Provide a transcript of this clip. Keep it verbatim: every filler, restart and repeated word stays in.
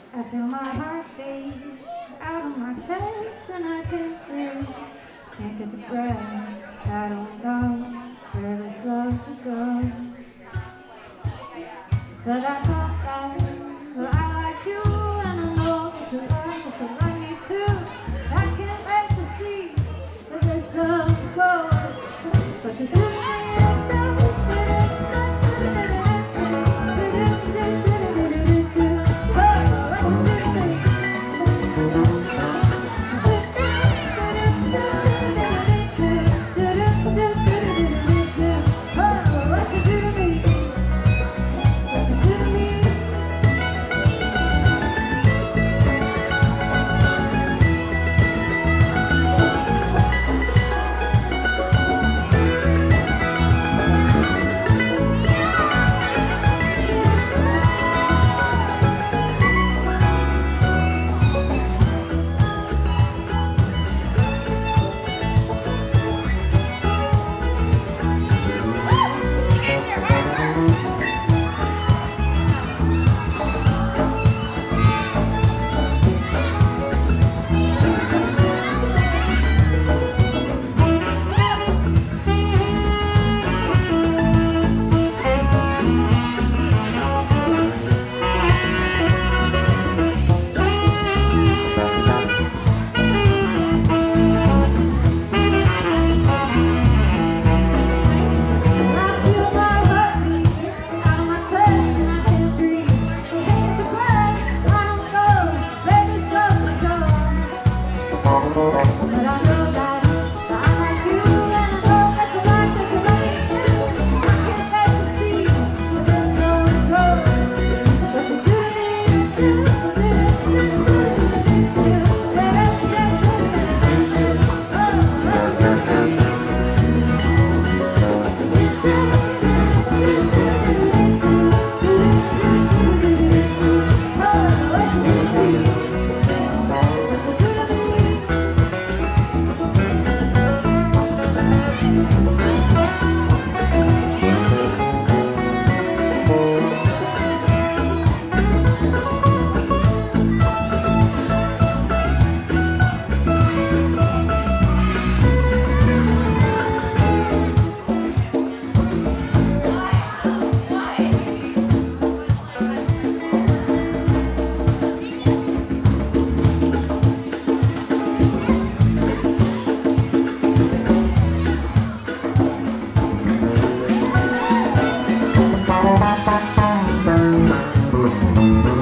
I feel my heart beat out of my chest and I can't breathe. Can't catch a breath. I don't know where this love could go. But I thought that well, I like you and I know that you like that you like me too. I can't wait to see where this love goes. But you do me like that. Thank you.